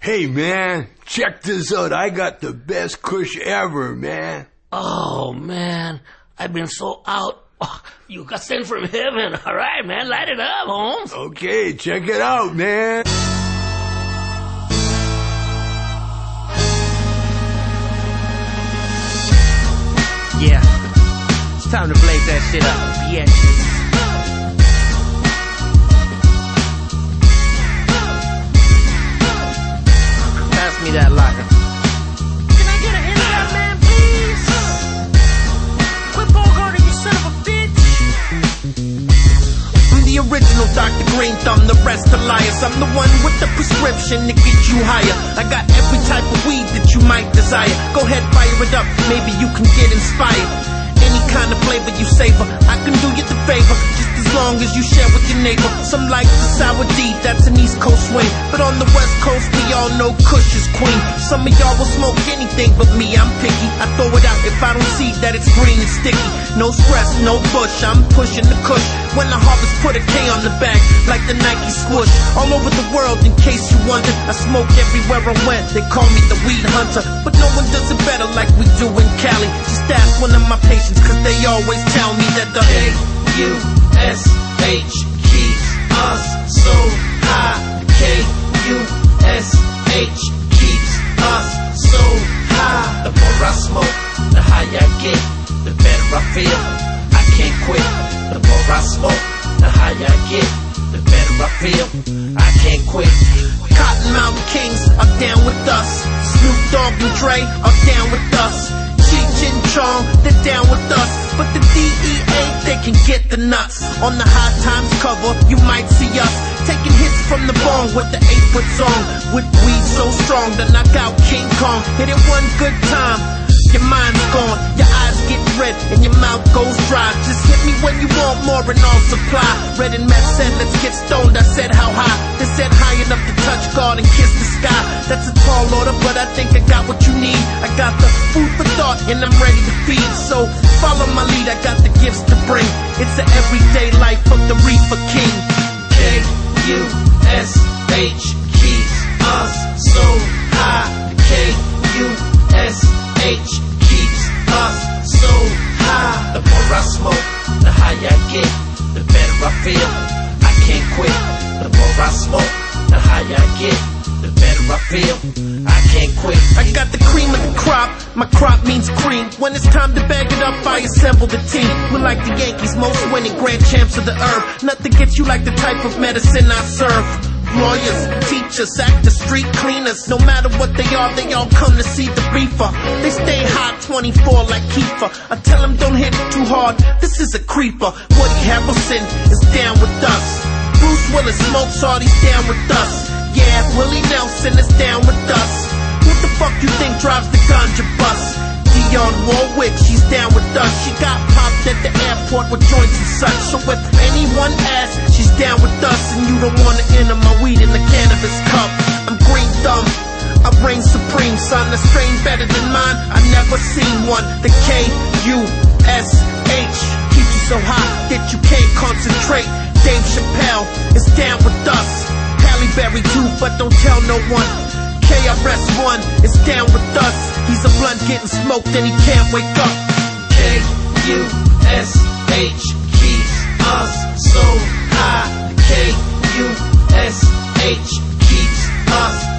Hey, man, check this out. I got the best kush ever, man. Oh, man, I've been so out. Oh, you got sent from heaven. All right, man, light it up, Holmes. Okay, check it out, man. Yeah, it's time to blaze that shit up, bitch. Pass me that locker. Can I get a hit of that, man, please? Quit Bogarting, you son of a bitch. I'm the original Dr. Green Thumb, the rest are liars. I'm the one with the prescription to get you higher. I got every type of weed that you might desire. Go ahead, fire it up, maybe you can get inspired. Any kind of flavor you savor, I can do you the favor, just as long as you share with your neighbor. Some like the sour D, that's an East Coast swing, but on the West Coast we all know Kush is queen. Some of y'all will smoke anything but me, I'm picky. I throw it out if I don't see that it's green and sticky. No stress, no push, I'm pushing the Kush. When I harvest, put a K on the bag, like the Nike swoosh. All over the world, in case you wonder, I smoke everywhere I went. They call me the weed hunter, but no one does it better like we do in Cali. Just ask one of my patients, cause they always tell me that the K-U-S-H keeps us so high. K-U-S-H keeps us so high. The more I smoke, the higher I get, the better I feel. I can't quit. The more I smoke, the higher I get, the better I feel. I can't quit. Cottonmouth Kings are down with us. Snoop Dogg and Dre are down with us. Cheech and Chong, they're down with us. But the DEA, they can get the nuts. On the High Times cover, you might see us taking hits from the bong with the 8-foot song. With weed so strong to knock out King Kong. Hit it one good time, your mind's gone, your eyes get red and your mouth goes dry. Just hit me when you want more and I'll supply. Red and Meth said let's get stoned, I said how high? They said high enough to touch God and kiss the sky. That's a tall order, but I think I got what you need. I got the food for thought and I'm ready to feed. So follow my lead, I got the gifts to bring. It's the everyday life of the Reefer King. K-U-S-H keeps us so high. K-U-S-H keeps us so high. The more I smoke, the higher I get, the better I feel. I can't quit. The more I smoke, the higher I get, the better I feel. I can't quit. I got the cream of the crop. My crop means cream. When it's time to bag it up, I assemble the team. We're like the Yankees, most winning grand champs of the herb. Nothing gets you like the type of medicine I serve. Lawyers, teachers, actors, street cleaners. No matter what they all come to see the reefer. They stay hot 24 like Kiefer. I tell them don't hit it too hard, this is a creeper. Woody Harrelson is down with us. Bruce Willis smokes all, he's down with us. Yeah, Willie Nelson is down with us. Who the fuck you think drives the ganja bus? Dionne Warwick, she's down with us. She got popped at the airport with joints and such. So if anyone asks, she's down with us. And you don't wanna enter my weed in the cannabis cup. I'm Green Thumb, I reign supreme. Son, a strain better than mine, I never seen one. The K-U-S-H keeps you so high that you can't concentrate. Dave Chappelle is down with us. Halle Berry too, but don't tell no one. KRS-One is down with us. He's a blunt getting smoked and he can't wake up. K-U-S-H keeps us so high. K-U-S-H keeps us